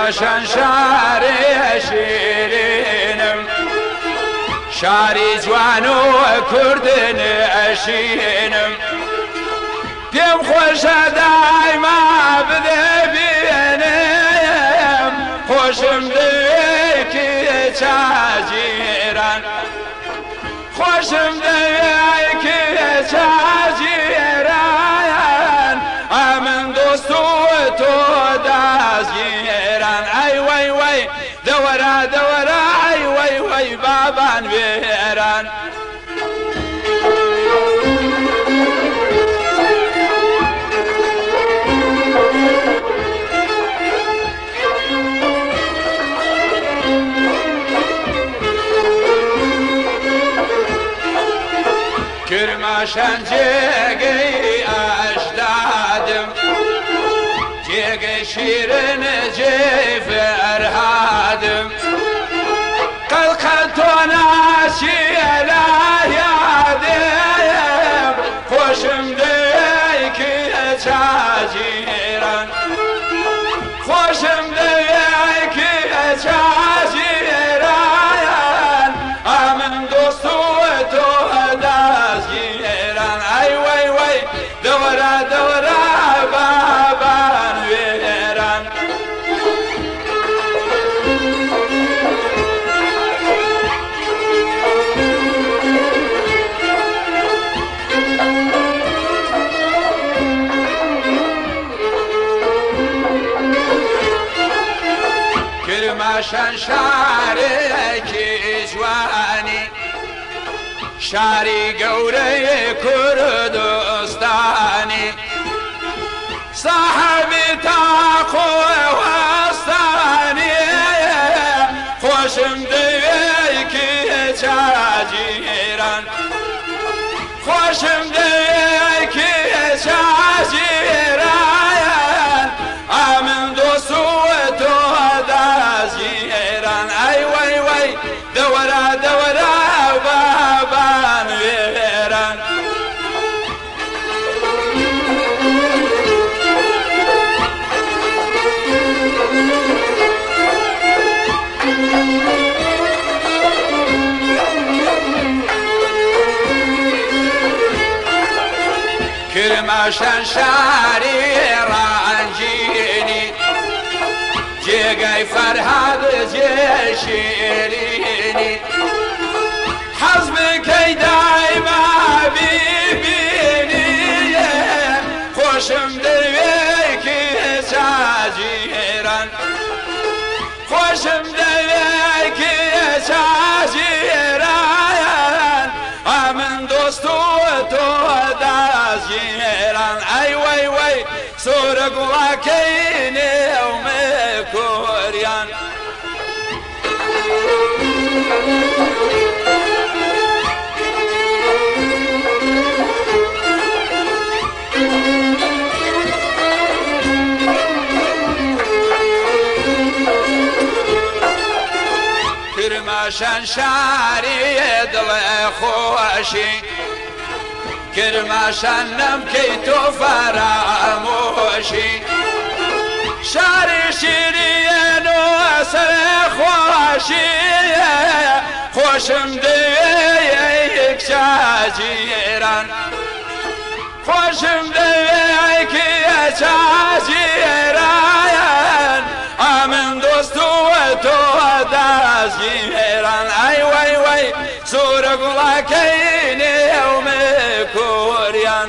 کرماشان شاری شیرینم شاری جوان و کردن اشینم پیم خوش دایما بده بینم خوشم دوی که چاجیران خوشم دوی که چاجیران امن دوستو تو دازگیران ای وی وی دورا دورا ای وی وی بابان بیران کرماشان جگی اجدادم جگی شیرین جی فرهادم قلقل تو ناشی الهیادم خوشم دی که چاجیران خوشم دی که چاجیران امن دوستو تو دازگیران ای وی وی دورا دورا بابان ویران کرماشان شارێکی جوانی شاری گەورەی کوردستانی صاحبی تاقو وەستانی خۆشم دەوێکی چاجیران خۆشم دەوێکی چاجیران ئامن دۆست و تۆ دازگیران ئەی وەی وەی دەوەرا دەوەرا بابان وێران کرماشان شاری ڕانجینی جێگای فەرهاد جێ شیرینی حەز بکەی دایما بیبینی خۆشم دەوێکی چاجیران خۆشم دەوێکی چاجیران ئامن دۆست و تۆ دازگیران ئەی وەی وەی سوورە گوڵاکەی نێومە کۆریان کرماشان شاری دڵێ خۆشی کرماشان نەمکەی تۆ فەرامۆشی شاری شیرین و سەرێ خۆشی خۆشم دەوێیەک چاجیران خۆشم دەوێیەکی چاجیران ئامن دۆست و تۆ دازگیران ئەی وەی وەی سوورە گوڵاکەی نێومە کۆریان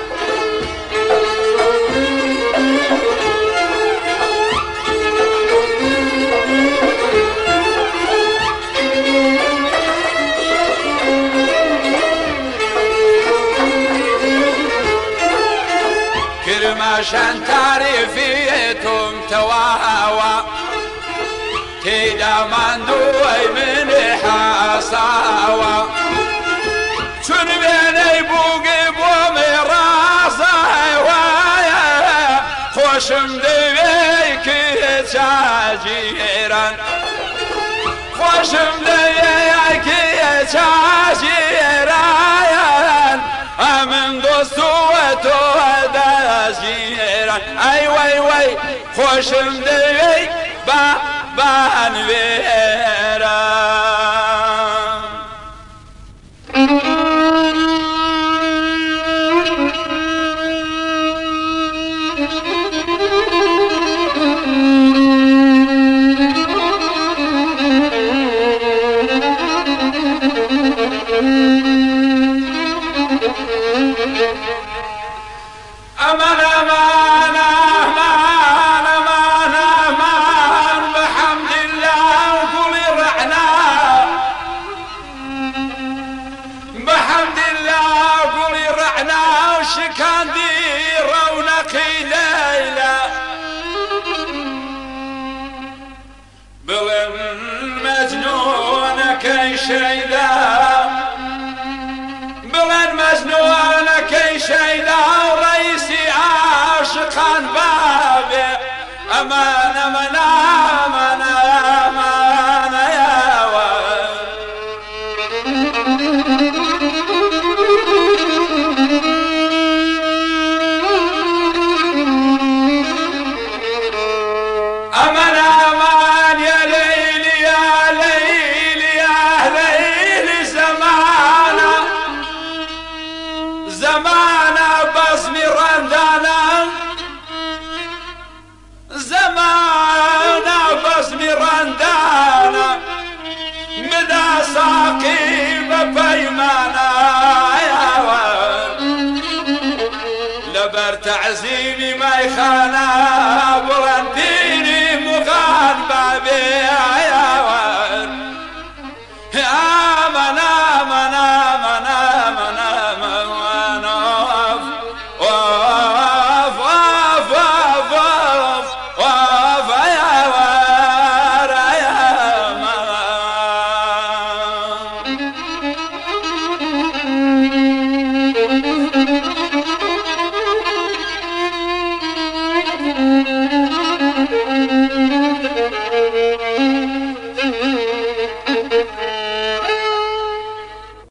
کرماشان تاریفی تۆم تەواوە تێیدا ماندووی منی حاساوە چون وێنەی بووگی بۆمی ڕازاوایە خۆشم دەوێکی چاجیران خۆشم دەوێکی چاجیران ئەمن دۆست و تۆ دازگیران ئەی وەی وەی خۆشم دەوێی بابان ويرا أمان أمان أمان أمان أمان بحمد الله وقولي رعنا بحمد الله وقولي رعنا وشكان دي رونقي ليلة بالمجنون كي شيدا بالمجنون كي شيدا عاشقان بابي أمان أمان أمان أمان يا ولد أمان أمان يا ليل يا ليل يا ليل زمانا زمانا بصمي رندانا زمانا بصمي رندانا مدى ساقي بفيمانا يا ولد لبر تعزيمي ما يخانا